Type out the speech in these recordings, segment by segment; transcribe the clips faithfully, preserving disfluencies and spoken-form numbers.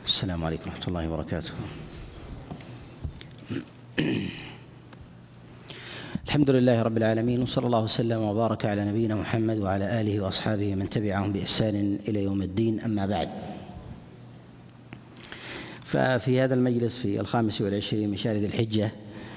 السلام عليكم ورحمة الله وبركاته. الحمد لله رب العالمين، وصلى الله وسلم وبارك على نبينا محمد وعلى آله وأصحابه من تبعهم بإحسان إلى يوم الدين، أما بعد. ففي هذا المجلس في الخامس والعشرين من شهر ذي الحجة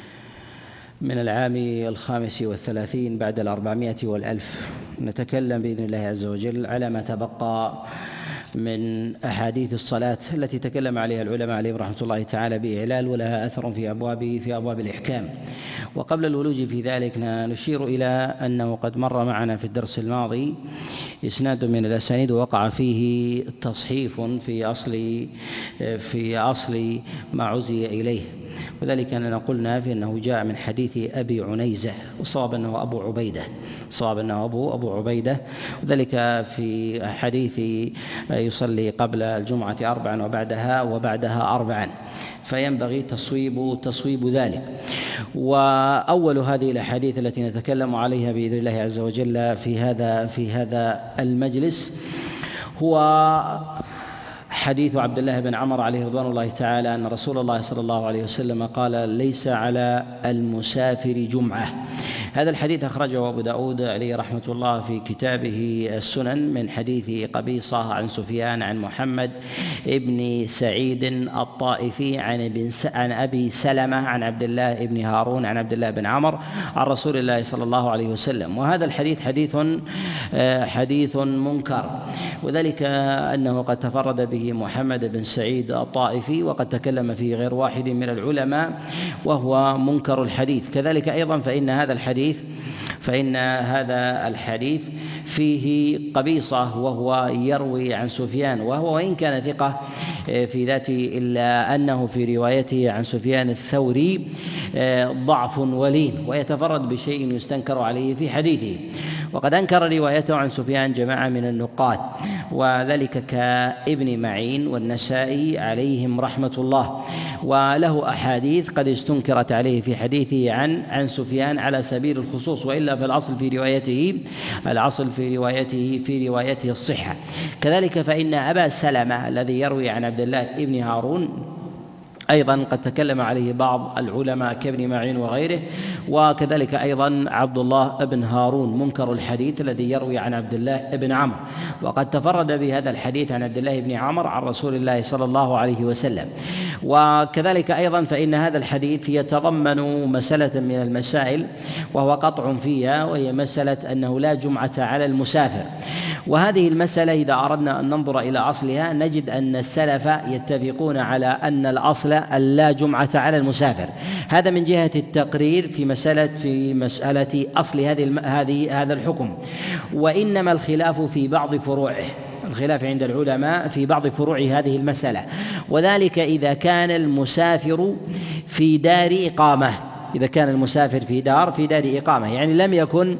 من العام الخامس والثلاثين بعد الأربعمائة والألف نتكلم بإذن الله عز وجل على ما تبقى من أحاديث الصلاة التي تكلم عليها العلماء عليهم رحمة الله تعالى بإعلال، ولها أثر في أبواب في أبواب الإحكام. وقبل الولوج في ذلك نشير إلى أنه قد مر معنا في الدرس الماضي إسناد من الأسانيد وقع فيه تصحيف في أصل في أصل ما عزي إليه، وذلك أننا قلنا في أنه جاء من حديث أبي عنيزة، والصواب أنه أبو عبيدة الصواب أنه أبو أبو عبيدة وذلك في حديث يصلي قبل الجمعة أربعا وبعدها وبعدها أربعا، فينبغي تصويب تصويب ذلك. وأول هذه الأحاديث التي نتكلم عليها بإذن الله عز وجل في هذا في هذا المجلس هو حديث عبد الله بن عمر عليه رضوان الله تعالى أن رسول الله صلى الله عليه وسلم قال: ليس على المسافر جمعة. هذا الحديث أخرجه أبو داود عليه رحمة الله في كتابه السنن من حديث قبيصة عن سفيان عن محمد ابن سعيد الطائفي عن, عن أبي سلمة عن عبد الله بن هارون عن عبد الله بن عمر عن رسول الله صلى الله عليه وسلم. وهذا الحديث حديث حديث منكر، وذلك أنه قد تفرد به محمد بن سعيد الطائفي، وقد تكلم فيه غير واحد من العلماء، وهو منكر الحديث. كذلك أيضا فإن هذا الحديث فإن هذا الحديث فيه قبيصة وهو يروي عن سفيان، وهو وإن كان ثقة في ذاته إلا أنه في روايته عن سفيان الثوري ضعف ولين، ويتفرد بشيء يستنكر عليه في حديثه. وقد أنكر روايته عن سفيان جماعة من النقاد، وذلك كابن معين والنسائي عليهم رحمة الله، وله أحاديث قد استنكرت عليه في حديثه عن عن سفيان على سبيل الخصوص، وإلا في الأصل في روايته الأصل في روايته في روايته الصحة. كذلك فإن أبا سلمة الذي يروي عن عبد الله بن هارون أيضا قد تكلم عليه بعض العلماء كابن معين وغيره، وكذلك أيضا عبد الله بن هارون منكر الحديث الذي يروي عن عبد الله بن عمرو، وقد تفرد بهذا الحديث عن عبد الله بن عمرو عن رسول الله صلى الله عليه وسلم. وكذلك أيضا فإن هذا الحديث يتضمن مسألة من المسائل وهو قطع فيها، وهي مسألة أنه لا جمعة على المسافر. وهذه المسألة إذا أردنا أن ننظر إلى أصلها نجد أن السلف يتفقون على أن الأصل لا جمعة على المسافر. هذا من جهة التقرير في مسألة في مسألة أصل هذه هذه هذا الحكم، وإنما الخلاف في بعض فروعه الخلاف عند العلماء في بعض فروع هذه المسألة، وذلك إذا كان المسافر في دار إقامة إذا كان المسافر في دار في دار إقامة يعني لم يكن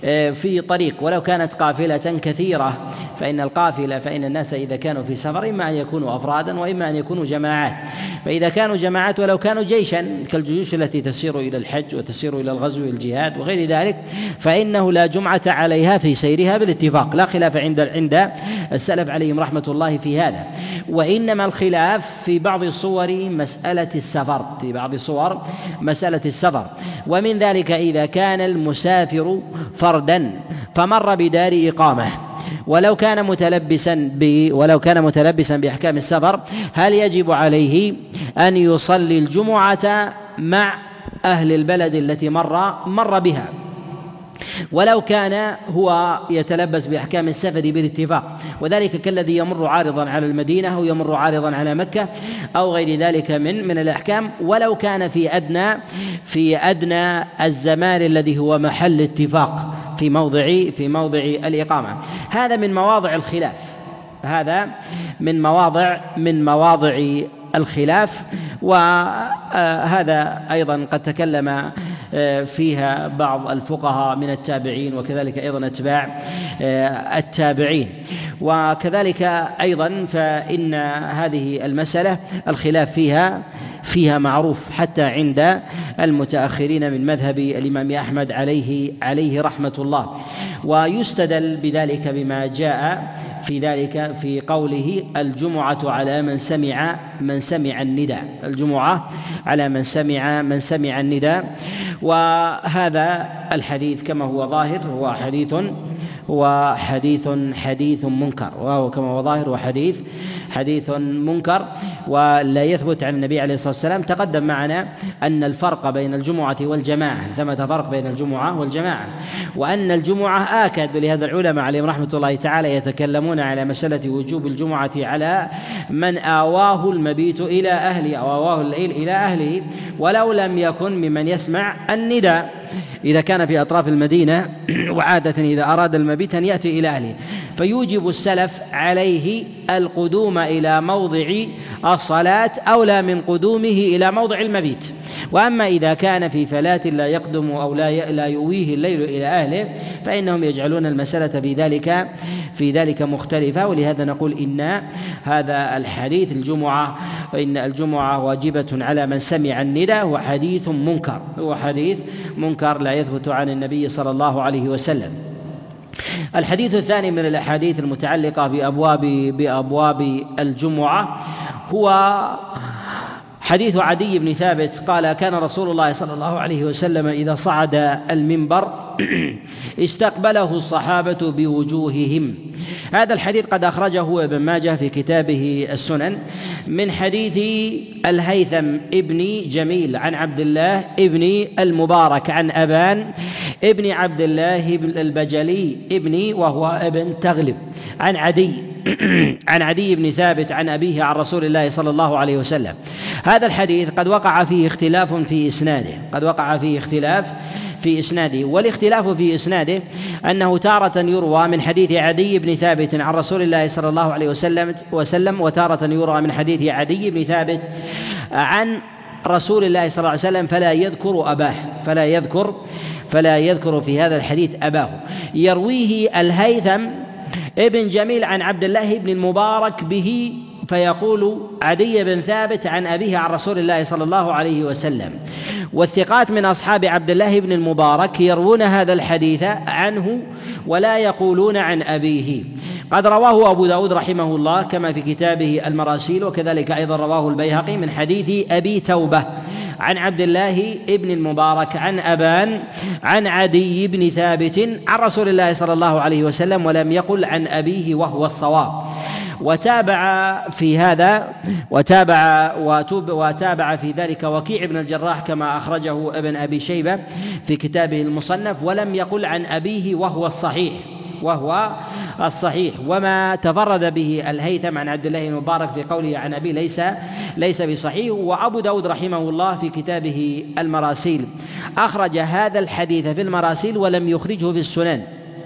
في طريق، ولو كانت قافلة كثيرة، فإن القافلة فإن الناس إذا كانوا في سفر إما أن يكونوا أفرادا وإما أن يكونوا جماعات، فإذا كانوا جماعات ولو كانوا جيشا كالجيوش التي تسير إلى الحج وتسير إلى الغزو والجهاد وغير ذلك، فإنه لا جمعة عليها في سيرها بالاتفاق، لا خلاف عند عند السلف عليهم رحمة الله في هذا. وإنما الخلاف في بعض صور مسألة السفر في بعض صور مسألة السفر ومن ذلك إذا كان المسافر فردا فمر بدار إقامة، ولو كان متلبسا ب ولو كان متلبسا بأحكام السفر، هل يجب عليه أن يصلي الجمعة مع أهل البلد التي مر مر بها، ولو كان هو يتلبس بأحكام السفر بالاتفاق، وذلك كالذي يمر عارضا على المدينة أو يمر عارضا على مكة أو غير ذلك من من الأحكام، ولو كان في أدنى في أدنى الزمان الذي هو محل اتفاق في موضع في موضع الإقامة. هذا من مواضع الخلاف هذا من مواضع من مواضع الخلاف وهذا أيضا قد تكلم فيها بعض الفقهاء من التابعين وكذلك أيضا أتباع التابعين. وكذلك أيضا فإن هذه المسألة الخلاف فيها فيها معروف حتى عند المتأخرين من مذهب الإمام أحمد عليه عليه رحمة الله، ويستدل بذلك بما جاء في ذلك في قوله الجمعة على من سمع من سمع النداء، الجمعة على من سمع من سمع النداء. وهذا الحديث كما هو ظاهر هو حديث هو حديث حديث منكر، وهو كما هو ظاهر وحديث حديث منكر ولا يثبت عن النبي عليه الصلاة والسلام. تقدم معنا أن الفرق بين الجمعة والجماعة، ثمة فرق بين الجمعة والجماعة، وأن الجمعة آكد، لهذا العلماء عليهم رحمة الله تعالى يتكلمون على مسألة وجوب الجمعة على من آواه المبيت إلى أهله أو آواه الليل إلى أهله ولو لم يكن ممن يسمع النداء، إذا كان في أطراف المدينة وعادة إذا أراد المبيت أن يأتي إلى أهله، فيوجب السلف عليه القدوم إلى موضع الصلاة أولى من قدومه إلى موضع المبيت. وأما إذا كان في فلاة لا يقدم أو لا يؤويه الليل إلى أهله فإنهم يجعلون المسألة في ذلك في ذلك مختلفة. ولهذا نقول إن هذا الحديث الجمعة وإن الجمعة واجبة على من سمع النداء هو حديث منكر، هو حديث منكر لا يثبت عن النبي صلى الله عليه وسلم. الحديث الثاني من الأحاديث المتعلقة بأبواب بأبواب الجمعة هو حديث عدي بن ثابت قال: كان رسول الله صلى الله عليه وسلم إذا صعد المنبر استقبله الصحابة بوجوههم. هذا الحديث قد أخرجه ابن ماجه في كتابه السنن من حديث الهيثم ابن جميل عن عبد الله ابن المبارك عن أبان ابن عبد الله البجلي ابن وهو ابن تغلب عن عدي عن عدي بن ثابت عن أبيه عن رسول الله صلى الله عليه وسلم. هذا الحديث قد وقع فيه اختلاف في إسناده قد وقع فيه اختلاف في إسناده والاختلاف في إسناده أنه تارة يروى من حديث عدي بن ثابت عن رسول الله صلى الله عليه وسلم وسلم وتارة يروى من حديث عدي بن ثابت عن رسول الله صلى الله عليه وسلم فلا يذكر أباه فلا يذكر فلا يذكر في هذا الحديث أباه. يرويه الهيثم ابن جميل عن عبد الله بن المبارك به فيقول عدي بن ثابت عن أبيه عن رسول الله صلى الله عليه وسلم. والثقات من أصحاب عبد الله بن المبارك يروون هذا الحديث عنه ولا يقولون عن أبيه. قد رواه أبو داود رحمه الله كما في كتابه المراسيل، وكذلك أيضا رواه البيهقي من حديث أبي توبة عن عبد الله بن المبارك عن أبان عن عدي بن ثابت عن رسول الله صلى الله عليه وسلم ولم يقل عن أبيه وهو الصواب. وتابع في هذا وتابع وتابع في ذلك وكيع بن الجراح كما أخرجه ابن أبي شيبة في كتابه المصنف ولم يقل عن أبيه وهو الصحيح وهو الصحيح. وما تفرد به الهيثم عن عبد الله المبارك في قوله عن أبيه ليس ليس بصحيح. وأبو داود رحمه الله في كتابه المراسيل أخرج هذا الحديث في المراسيل ولم يخرجه في السنن،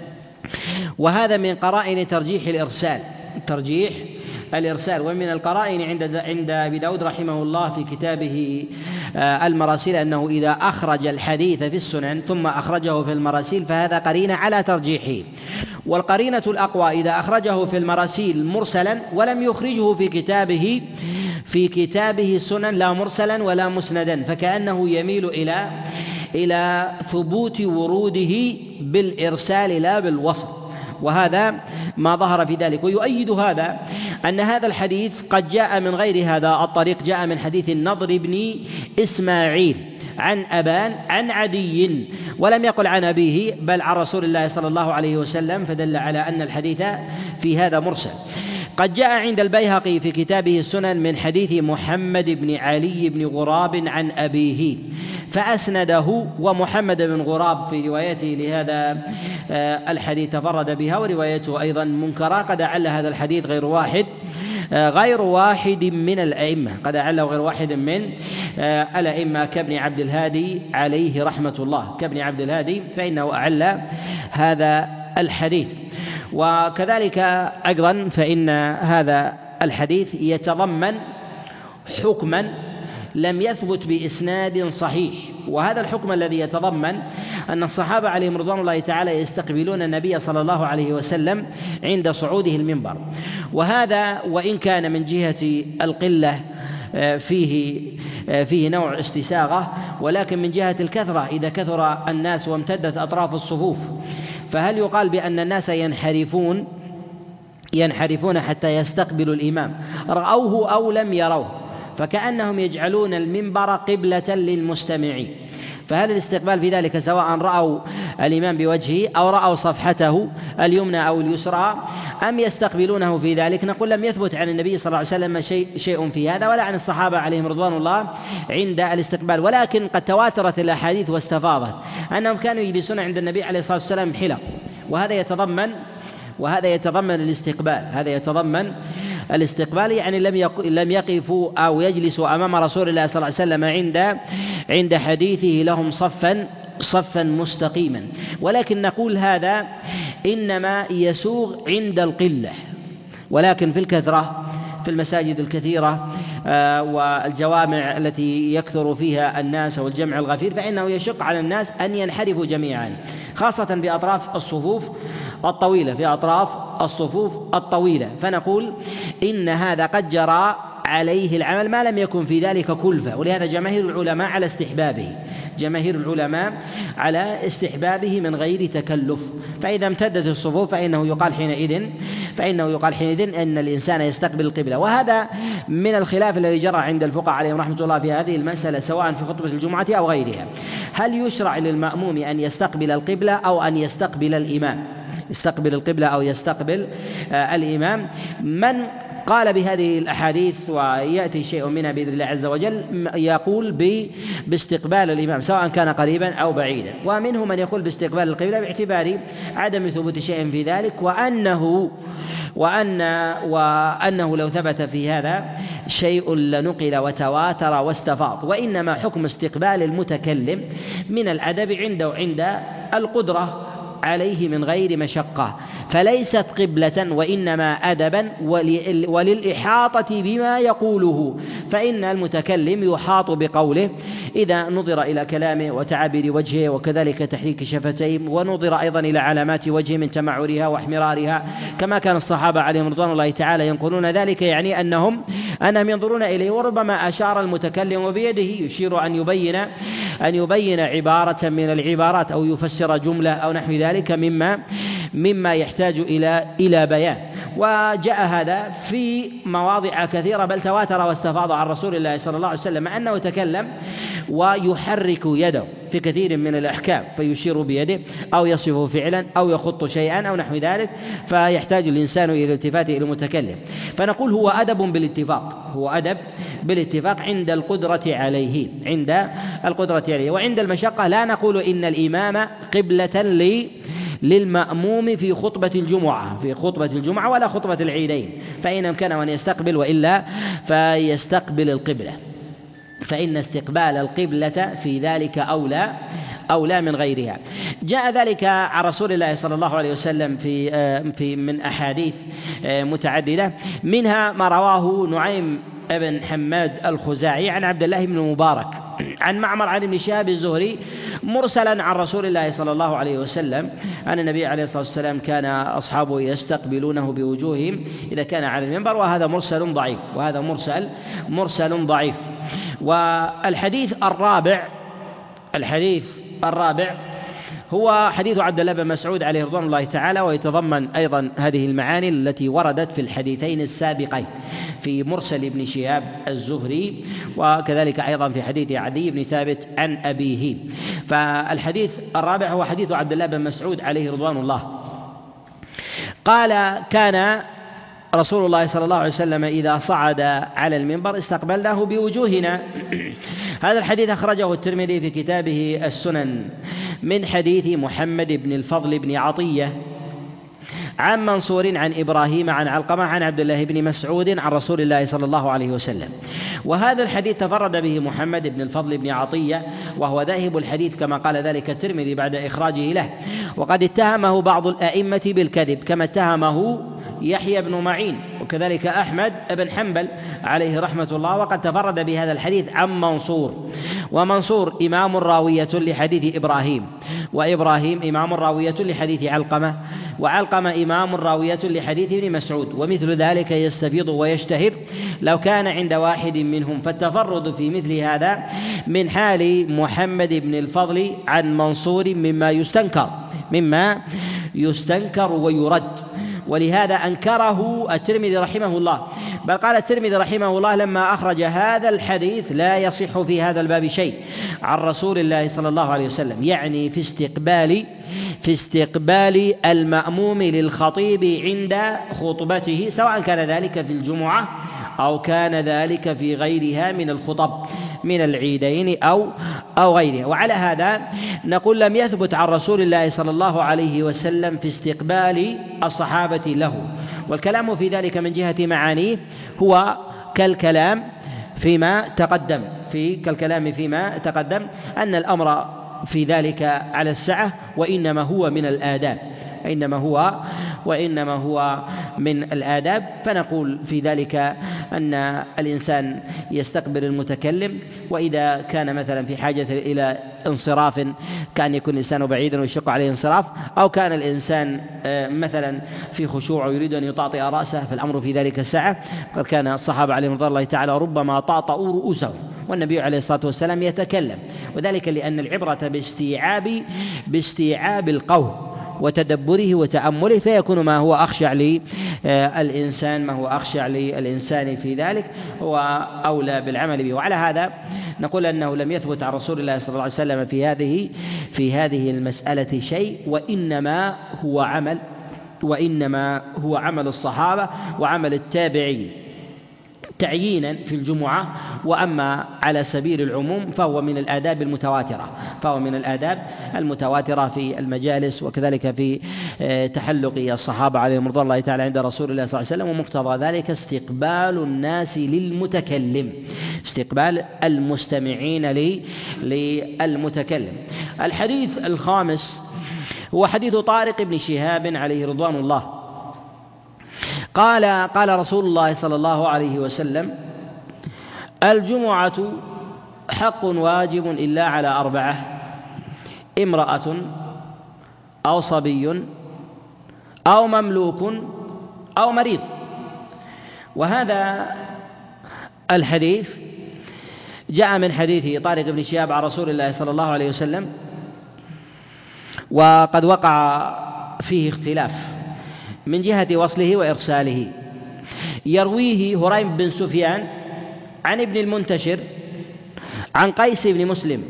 وهذا من قرائن ترجيح الإرسال ترجيح الإرسال. ومن القرائن عند عند أبي داود رحمه الله في كتابه المراسيل أنه إذا أخرج الحديث في السنن ثم أخرجه في المراسيل فهذا قرينة على ترجيحه. والقرينة الأقوى إذا أخرجه في المراسيل مرسلا ولم يخرجه في كتابه في كتابه السنن لا مرسلا ولا مسندا فكأنه يميل إلى إلى ثبوت وروده بالإرسال لا بالوصل، وهذا ما ظهر في ذلك. ويؤيد هذا أن هذا الحديث قد جاء من غير هذا الطريق، جاء من حديث النضر بن إسماعيل عن أبان عن عدي ولم يقل عن أبيه بل عن رسول الله صلى الله عليه وسلم، فدل على أن الحديث في هذا مرسل. قد جاء عند البيهقي في كتابه السنن من حديث محمد بن علي بن غراب عن أبيه فأسنده، ومحمد بن غراب في روايته لهذا الحديث تفرد بها وروايته أيضا منكرة. قد أعل هذا الحديث غير واحد غير واحد من الأئمة قد أعله غير واحد من الأئمة كابن عبد الهادي عليه رحمة الله كابن عبد الهادي فإنه أعل هذا الحديث. وكذلك أيضا فإن هذا الحديث يتضمن حكما لم يثبت بإسناد صحيح، وهذا الحكم الذي يتضمن أن الصحابة عليهم رضوان الله تعالى يستقبلون النبي صلى الله عليه وسلم عند صعوده المنبر، وهذا وإن كان من جهة القلة فيه فيه نوع استساغة، ولكن من جهة الكثرة إذا كثر الناس وامتدت أطراف الصفوف فهل يقال بأن الناس ينحرفون ينحرفون حتى يستقبلوا الإمام رأوه أو لم يروه، فكأنهم يجعلون المنبر قبلة للمستمعين. فهل الاستقبال في ذلك سواء رأوا الإمام بوجهه أو رأوا صفحته اليمنى أو اليسرى أم يستقبلونه في ذلك؟ نقول لم يثبت عن النبي صلى الله عليه وسلم شيء, شيء في هذا ولا عن الصحابة عليهم رضوان الله عند الاستقبال، ولكن قد تواترت الأحاديث واستفاضت أنهم كانوا يجلسون عند النبي عليه الصلاة والسلام حلق، وهذا يتضمن وهذا يتضمن الاستقبال هذا يتضمن الاستقبال يعني لم لم يقفوا أو يجلسوا أمام رسول الله صلى الله عليه وسلم عند عند حديثه لهم صفا صفا مستقيما، ولكن نقول هذا إنما يسوغ عند القلة، ولكن في الكثرة في المساجد الكثيرة والجوامع التي يكثر فيها الناس والجمع الغفير فإنه يشق على الناس أن ينحرفوا جميعا، خاصة في أطراف الصفوف الطويلة في أطراف الصفوف الطويلة فنقول إن هذا قد جرى عليه العمل ما لم يكن في ذلك كلفة، ولهذا جماهير العلماء على استحبابه جماهير العلماء على استحبابه من غير تكلف. فإذا امتدت الصفوف فإنه يقال حينئذ فإنه يقال حينئذ أن الإنسان يستقبل القبلة. وهذا من الخلاف الذي جرى عند الفقهاء عليهم رحمة الله في هذه المسألة سواء في خطبة الجمعة أو غيرها، هل يشرع للمأموم أن يستقبل القبلة أو أن يستقبل الإمام يستقبل القبلة أو يستقبل آه الإمام؟ من قال بهذه الأحاديث ويأتي شيء منها بإذن الله عز وجل يقول باستقبال الإمام سواء كان قريبا أو بعيدا، ومنهم من يقول باستقبال القبلة باعتبار عدم ثبوت شيء في ذلك، وأنه وأن وأنه لو ثبت في هذا شيء لنقل وتواتر واستفاض، وإنما حكم استقبال المتكلم من الأدب عنده عند القدرة عليه من غير مشقة، فليست قبلة وإنما أدبا وللإحاطة بما يقوله، فإن المتكلم يحاط بقوله إذا نظر إلى كلامه وتعابير وجهه وكذلك تحريك شفتيه، ونظر أيضا إلى علامات وجهه من تمعرها واحمرارها كما كان الصحابة عليهم رضوان الله تعالى ينقلون ذلك، يعني أنهم أنهم ينظرون إليه، وربما أشار المتكلم بيده يشير أن يبين أن يبين عبارة من العبارات أو يفسر جملة أو نحو ذلك مما مما يحتاج إلى إلى بيان. وجاء هذا في مواضع كثيرة بل تواتر واستفاض عن رسول الله صلى الله عليه وسلم أنه تكلم ويحرك يده في كثير من الأحكام فيشير بيده أو يصفه فعلا أو يخط شيئا أو نحو ذلك، فيحتاج الإنسان إلى الالتفات إلى المتكلم. فنقول هو أدب بالاتفاق هو أدب بالاتفاق عند القدرة عليه عند القدرة عليه وعند المشقة لا نقول إن الإمام قبلة لي للمأموم في خطبة الجمعة في خطبة الجمعة ولا خطبة العيدين، فإن أمكنه أن يستقبل وإلا فيستقبل القبلة، فإن استقبال القبلة في ذلك أولى أولى من غيرها. جاء ذلك عن رسول الله صلى الله عليه وسلم في في من أحاديث متعددة، منها ما رواه نعيم ابن حماد الخزاعي عن عبد الله بن مبارك عن معمر عن ابن شهاب الزهري مرسلا عن رسول الله صلى الله عليه وسلم أن النبي عليه الصلاة والسلام كان أصحابه يستقبلونه بوجوههم إذا كان على المنبر، وهذا مرسل ضعيف وهذا مرسل مرسل ضعيف. والحديث الرابع الحديث الرابع هو حديث عبد الله بن مسعود عليه رضوان الله تعالى، ويتضمن أيضا هذه المعاني التي وردت في الحديثين السابقين في مرسل ابن شهاب الزهري وكذلك أيضا في حديث عدي بن ثابت عن أبيه. فالحديث الرابع هو حديث عبد الله بن مسعود عليه رضوان الله قال كان رسول الله صلى الله عليه وسلم إذا صعد على المنبر استقبلناه بوجوهنا. هذا الحديث أخرجه الترمذي في كتابه السنن من حديث محمد بن الفضل بن عطية عن منصور عن إبراهيم عن علقمة عن عبد الله بن مسعود عن رسول الله صلى الله عليه وسلم. وهذا الحديث تفرد به محمد بن الفضل بن عطية وهو ذاهب الحديث كما قال ذلك الترمذي بعد إخراجه له، وقد اتهمه بعض الأئمة بالكذب كما اتهمه يحيى بن معين وكذلك أحمد بن حنبل عليه رحمة الله، وقد تفرد بهذا الحديث عن منصور، ومنصور إمام راوية لحديث إبراهيم، وإبراهيم إمام راوية لحديث علقمة، وعلقمة إمام راوية لحديث ابن مسعود، ومثل ذلك يستفيض ويشتهر لو كان عند واحد منهم، فالتفرد في مثل هذا من حال محمد بن الفضل عن منصور مما يستنكر مما يستنكر ويرد. ولهذا أنكره الترمذي رحمه الله، بل قال الترمذي رحمه الله لما أخرج هذا الحديث: لا يصح في هذا الباب شيء عن رسول الله صلى الله عليه وسلم، يعني في استقبال في استقبال المأموم للخطيب عند خطبته، سواء كان ذلك في الجمعة أو كان ذلك في غيرها من الخطب من العيدين أو أو غيرها. وعلى هذا نقول لم يثبت عن رسول الله صلى الله عليه وسلم في استقبال الصحابة له، والكلام في ذلك من جهة معانيه هو كالكلام فيما تقدم في كالكلام فيما تقدم أن الأمر في ذلك على السعة، وإنما هو من الآداب إنما هو وإنما هو من الآداب. فنقول في ذلك أن الإنسان يستقبل المتكلم، وإذا كان مثلا في حاجة إلى انصراف كان يكون الإنسان بعيدا ويشق عليه انصراف، أو كان الإنسان مثلا في خشوع ويريد أن يطاطئ رأسه، فالأمر في ذلك سعة. قد كان الصحابة عليهم رضي الله تعالى ربما طاطئوا رؤوسهم والنبي عليه الصلاة والسلام يتكلم، وذلك لأن العبرة باستيعاب باستيعاب القول وتدبره وتأمله، فيكون ما هو أخشع للإنسان ما هو أخشع للإنسان في ذلك هو أولى بالعمل به. وعلى هذا نقول أنه لم يثبت عن رسول الله صلى الله عليه وسلم في هذه في هذه المسألة شيء، وإنما هو عمل وإنما هو عمل الصحابة وعمل التابعين تعيينا في الجمعة. وأما على سبيل العموم فهو من الآداب المتواترة فهو من الآداب المتواترة في المجالس، وكذلك في تحلق الصحابة عليهم رضي الله تعالى عند رسول الله صلى الله عليه وسلم. ومقتضى ذلك استقبال الناس للمتكلم استقبال المستمعين للمتكلم. الحديث الخامس هو حديث طارق بن شهاب عليه رضوان الله. قال قال رسول الله صلى الله عليه وسلم: الجمعة حق واجب إلا على أربعة: امرأة أو صبي أو مملوك أو مريض. وهذا الحديث جاء من حديث طارق بن شهاب عن رسول الله صلى الله عليه وسلم، وقد وقع فيه اختلاف من جهة وصله وإرساله. يرويه هريم بن سفيان عن ابن المنتشر عن قيس بن مسلم،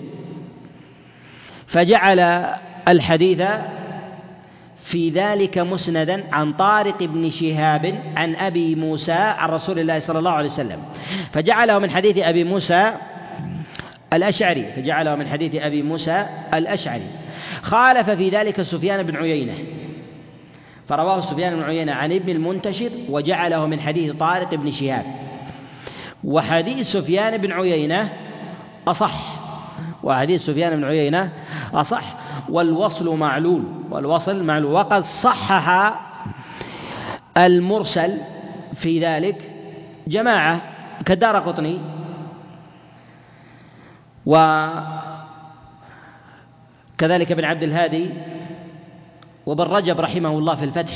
فجعل الحديث في ذلك مسندا عن طارق بن شهاب عن أبي موسى عن رسول الله صلى الله عليه وسلم، فجعله من حديث أبي موسى الأشعري فجعله من حديث أبي موسى الأشعري. خالف في ذلك سفيان بن عيينة، فرواه سفيان بن عيينة عن ابن المنتشر وجعله من حديث طارق بن شهاب. وحديث سفيان بن عيينة أصح وحديث سفيان بن عيينة أصح والوصل معلول والوصل معلول وقد صحح المرسل في ذلك جماعة كالدارقطني وكذلك ابن عبد الهادي وابن رجب رحمه الله في الفتح.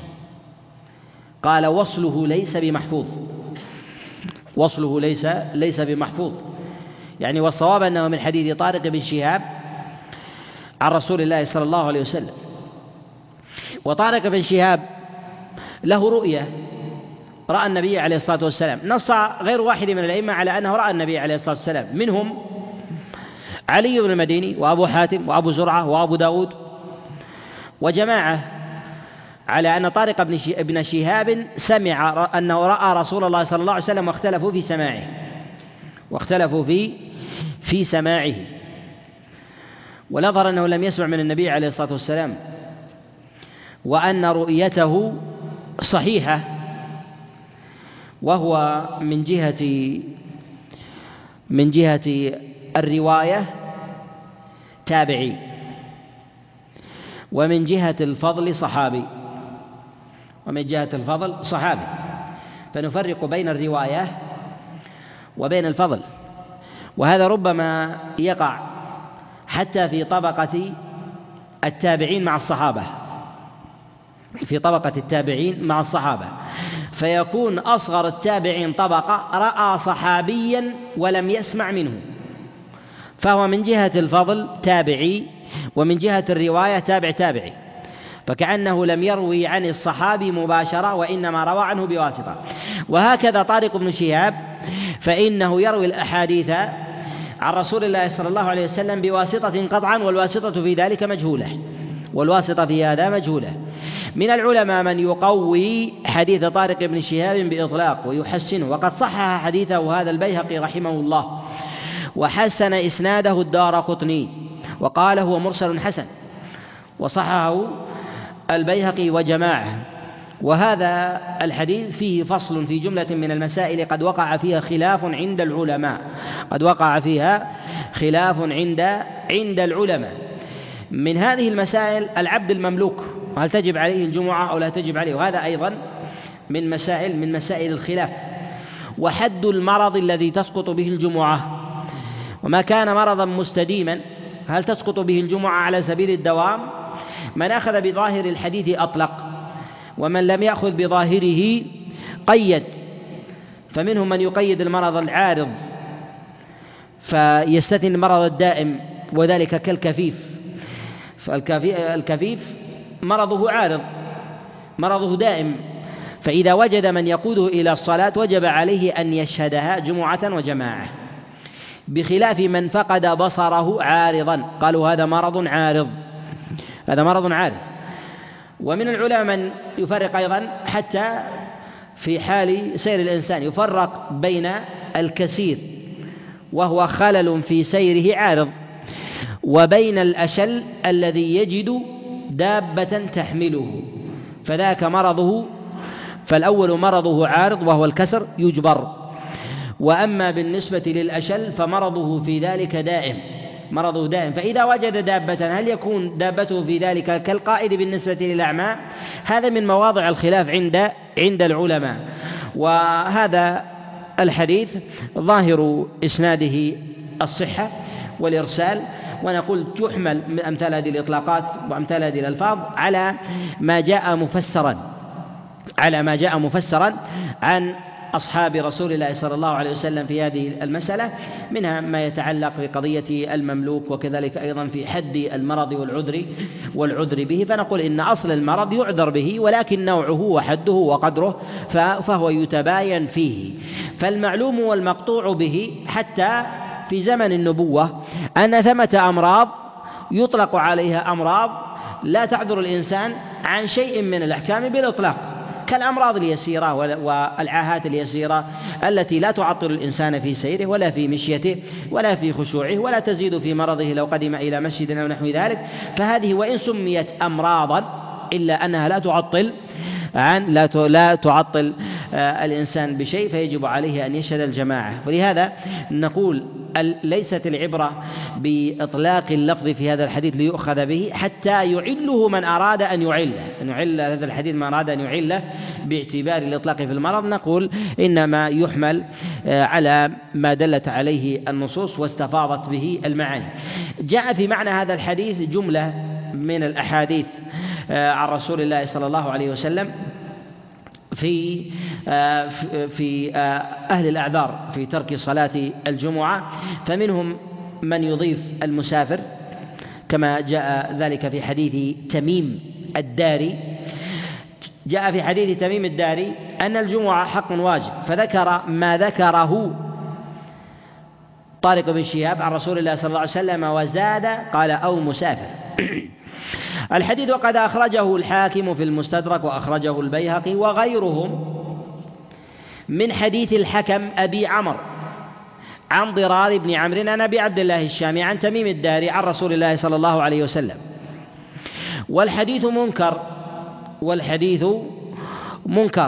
قال: وصله ليس بمحفوظ وصله ليس ليس بمحفوظ يعني والصواب أنه من حديث طارق بن شهاب عن رسول الله صلى الله عليه وسلم. وطارق بن شهاب له رؤية، رأى النبي عليه الصلاة والسلام. نص غير واحد من الأئمة على أنه رأى النبي عليه الصلاة والسلام، منهم علي بن المديني وأبو حاتم وأبو زرعة وأبو داود وجماعة على أن طارق بن شهاب سمع أنه رأى رسول الله صلى الله عليه وسلم، واختلفوا في سماعه واختلفوا في في سماعه ونظر أنه لم يسمع من النبي عليه الصلاة والسلام، وأن رؤيته صحيحة، وهو من جهة من جهة الرواية تابعي، ومن جهة الفضل صحابي ومن جهة الفضل صحابي فنفرق بين الرواية وبين الفضل. وهذا ربما يقع حتى في طبقة التابعين مع الصحابة في طبقة التابعين مع الصحابة فيكون أصغر التابعين طبقة رأى صحابيا ولم يسمع منه، فهو من جهة الفضل تابعي، ومن جهة الرواية تابع تابعي. فكأنه لم يروي عن الصحابي مباشرة وإنما روى عنه بواسطة. وهكذا طارق بن شهاب فإنه يروي الأحاديث عن رسول الله صلى الله عليه وسلم بواسطة قطعا، والواسطة في ذلك مجهولة، والواسطة في هذا مجهولة. من العلماء من يقوي حديث طارق بن شهاب بإطلاق ويحسنه، وقد صحح حديثه هذا البيهقي رحمه الله، وحسن إسناده الدارقطني وقال هو مرسل حسن، وصححه البيهقي وجماعة. وهذا الحديث فيه فصل في جملة من المسائل قد وقع فيها خلاف عند العلماء، قد وقع فيها خلاف عند عند العلماء. من هذه المسائل العبد المملوك، هل تجب عليه الجمعة أو لا تجب عليه، وهذا أيضا من مسائل من مسائل الخلاف. وحد المرض الذي تسقط به الجمعة، وما كان مرضا مستديما هل تسقط به الجمعة على سبيل الدوام؟ من أخذ بظاهر الحديث أطلق، ومن لم يأخذ بظاهره قيد. فمنهم من يقيد المرض العارض فيستثني المرض الدائم، وذلك كالكفيف. فالكفيف مرضه عارض، مرضه دائم، فإذا وجد من يقوده إلى الصلاة وجب عليه أن يشهدها جمعة وجماعة، بخلاف من فقد بصره عارضا، قالوا هذا مرض عارض، هذا مرض عارض. ومن العلماء من يفرق أيضا حتى في حال سير الإنسان، يفرق بين الكثير وهو خلل في سيره عارض، وبين الأشل الذي يجد دابة تحمله، فذاك مرضه، فالأول مرضه عارض وهو الكسر يجبر، وأما بالنسبة للأشل فمرضه في ذلك دائم، مرضه دائم. فإذا وجد دابة هل يكون دابته في ذلك كالقائد بالنسبة للأعمى؟ هذا من مواضع الخلاف عند عند العلماء. وهذا الحديث ظاهر إسناده الصحة والإرسال، ونقول تحمل من أمثال هذه الإطلاقات وأمثال هذه الألفاظ على ما جاء مفسرا على ما جاء مفسرا عن أصحاب رسول الله صلى الله عليه وسلم في هذه المسألة، منها ما يتعلق بقضية المملوك، وكذلك أيضا في حد المرض والعذر والعذر به. فنقول إن أصل المرض يعذر به، ولكن نوعه وحده وقدره فهو يتباين فيه. فالمعلوم والمقطوع به حتى في زمن النبوة أن ثمة أمراض يطلق عليها أمراض لا تعذر الإنسان عن شيء من الأحكام بالإطلاق، كالأمراض اليسيرة والعاهات اليسيرة التي لا تعطل الإنسان في سيره ولا في مشيته ولا في خشوعه ولا تزيد في مرضه لو قدم إلى مسجد أو نحو ذلك. فهذه وإن سميت أمراضا إلا أنها لا تعطل عن لا لا تعطل الإنسان بشيء، فيجب عليه أن يشهد الجماعة. ولهذا نقول ليست العبرة بإطلاق اللفظ في هذا الحديث ليؤخذ به حتى يعله من أراد أن يعله أن يعل هذا الحديث من أراد أن يعله باعتبار الإطلاق في المرض. نقول إنما يحمل على ما دلت عليه النصوص واستفاضت به المعاني. جاء في معنى هذا الحديث جملة من الأحاديث عن رسول الله صلى الله عليه وسلم في في أهل الأعذار في ترك صلاة الجمعة، فمنهم من يضيف المسافر كما جاء ذلك في حديث تميم الداري. جاء في حديث تميم الداري أن الجمعة حق واجب، فذكر ما ذكره طارق بن شهاب عن رسول الله صلى الله عليه وسلم وزاد قال أو مسافر. الحديث وقد أخرجه الحاكم في المستدرك وأخرجه البيهقي وغيرهم من حديث الحكم أبي عمرو عن ضرار بن عمرو عن أبي عبد الله الشامي عن تميم الداري عن رسول الله صلى الله عليه وسلم. والحديث منكر والحديث منكر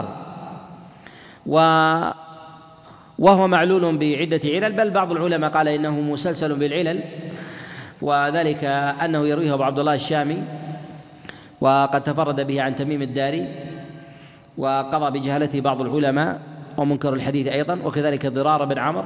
وهو معلول بعدة علل، بل بعض العلماء قال إنه مسلسل بالعلل، وذلك أنه يرويه أبو عبد الله الشامي وقد تفرد به عن تميم الداري، وقضى بجهالته بعض العلماء ومنكر الحديث أيضا، وكذلك ضرار بن عمرو،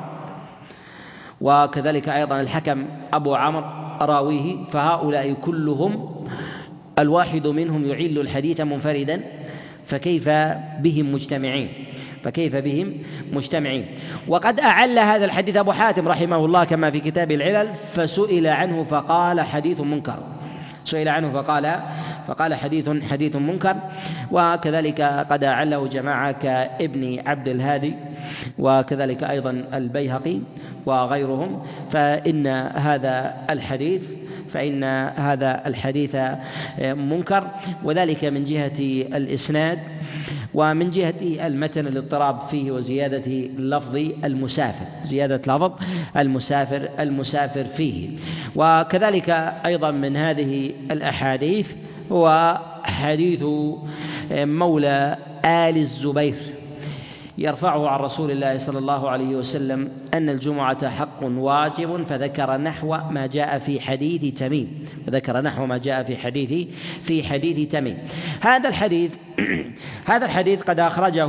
وكذلك أيضا الحكم أبو عمرو راويه. فهؤلاء كلهم الواحد منهم يعل الحديث منفردا، فكيف بهم مجتمعين فكيف بهم مجتمعين وقد أعل هذا الحديث أبو حاتم رحمه الله كما في كتاب العلل، فسئل عنه فقال حديث منكر سئل عنه فقال فقال حديث حديث منكر. وكذلك قد أعله جماعة كابن عبد الهادي وكذلك أيضا البيهقي وغيرهم، فإن هذا الحديث فإن هذا الحديث منكر، وذلك من جهة الإسناد ومن جهة المتن الاضطراب فيه وزيادة لفظ المسافر زيادة لفظ المسافر المسافر فيه. وكذلك أيضا من هذه الأحاديث هو حديث مولى آل الزبير يرفعه عن رسول الله صلى الله عليه وسلم أن الجمعة حق واجب، فذكر نحو ما جاء في حديث تميم فذكر نحو ما جاء في حديث في حديث تميم. هذا الحديث هذا الحديث قد أخرجه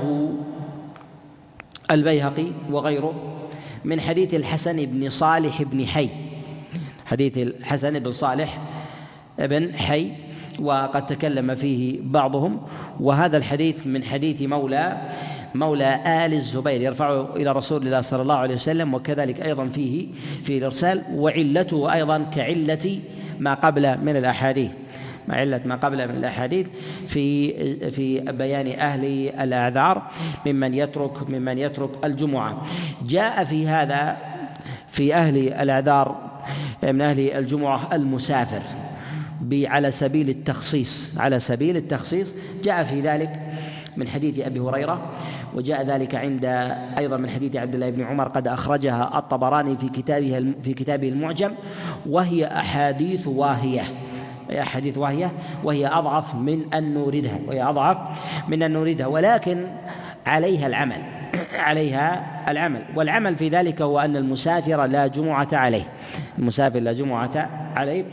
البيهقي وغيره من حديث الحسن بن صالح بن حي حديث الحسن بن صالح بن حي وقد تكلم فيه بعضهم. وهذا الحديث من حديث مولى مولى آل الزبير يرفعه إلى رسول الله صلى الله عليه وسلم، وكذلك أيضا فيه في الإرسال، وعلته أيضا كعلة ما قبل من الأحاديث مع علة ما قبل من الأحاديث في في بيان أهل الأعذار ممن يترك ممن يترك الجمعة. جاء في هذا في أهل الأعذار من أهل الجمعة المسافر على سبيل التخصيص على سبيل التخصيص جاء في ذلك من حديث أبي هريرة، وجاء ذلك عند أيضا من حديث عبد الله بن عمر قد أخرجها الطبراني في كتابه في كتابه المعجم، وهي أحاديث واهية أحاديث واهية وهي أضعف من أن نوردها وهي أضعف من أن نوردها ولكن عليها العمل عليها العمل والعمل في ذلك هو أن المسافر لا جمعة عليه المسافر لا جمعة عليه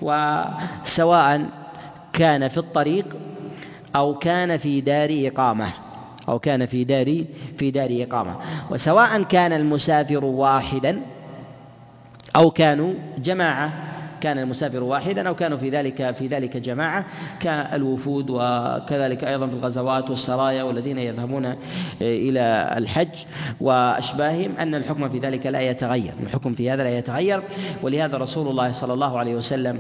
وسواء كان في الطريق أو كان في دار إقامة أو كان في دار في دار إقامة وسواء كان المسافر واحدا أو كانوا جماعة كان المسافر واحدا أو كانوا في ذلك في ذلك جماعة كالوفود، وكذلك أيضا في الغزوات والسرايا والذين يذهبون إلى الحج وأشباههم أن الحكم في ذلك لا يتغير الحكم في هذا لا يتغير ولهذا رسول الله صلى الله عليه وسلم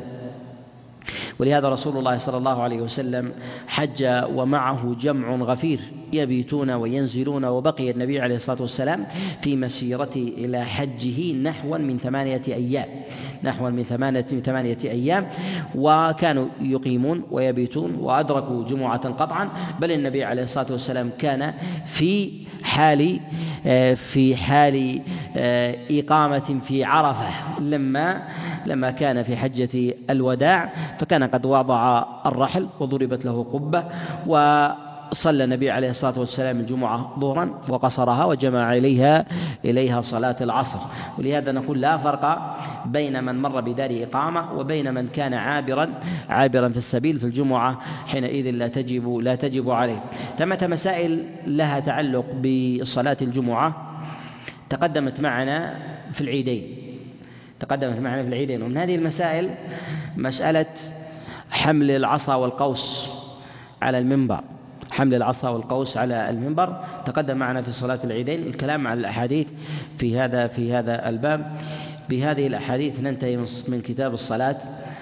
ولهذا رسول الله صلى الله عليه وسلم حج ومعه جمع غفير يبيتون وينزلون، وبقي النبي عليه الصلاة والسلام في مسيرته إلى حجه نحو من ثمانية أيام نحو من ثمانية من ثمانية أيام وكانوا يقيمون ويبيتون وأدركوا جمعة قطعا، بل النبي عليه الصلاة والسلام كان في حال في حال إقامة في عرفة لما لما كان في حجة الوداع، فكان قد وضع الرحل وضربت له قبة وصلى النبي عليه الصلاة والسلام الجمعة ظهرا وقصرها وجمع إليها إليها صلاة العصر. ولهذا نقول لا فرق بين من مر بدار إقامة وبين من كان عابرا عابرا في السبيل في الجمعة، حينئذ لا تجب لا تجب عليه. ثمة مسائل لها تعلق بصلاة الجمعة تقدمت معنا في العيدين تقدمت معنا في العيدين ومن هذه المسائل مسألة حمل العصا والقوس على المنبر حمل العصا والقوس على المنبر تقدم معنا في صلاة العيدين. الكلام عن الأحاديث في هذا في هذا الباب. بهذه الأحاديث ننتهي من كتاب الصلاة،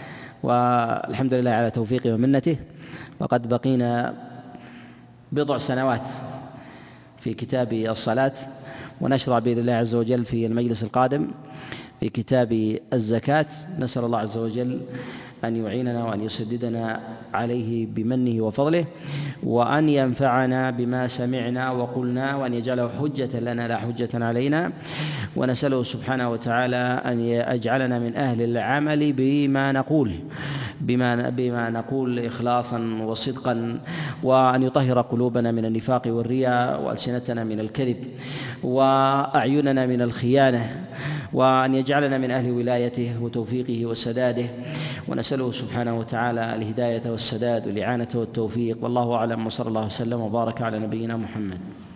والحمد لله على توفيقه ومنته، وقد بقينا بضع سنوات في كتاب الصلاة، ونشرع بإذن الله عز وجل في المجلس القادم في كتاب الزكاة. نسأل الله عز وجل أن يعيننا وأن يسددنا عليه بمنه وفضله، وأن ينفعنا بما سمعنا وقلنا، وأن يجعله حجة لنا لا حجة علينا. ونسأله سبحانه وتعالى أن يجعلنا من أهل العمل بما نقول بما بما نقول إخلاصا وصدقا، وأن يطهر قلوبنا من النفاق والرياء، وألسنتنا من الكذب، وأعيننا من الخيانة، وأن يجعلنا من أهل ولايته وتوفيقه وسداده. ونسأله سبحانه وتعالى الهداية والسداد والإعانة والتوفيق. والله أعلم، وصلى الله وسلم وبارك على نبينا محمد.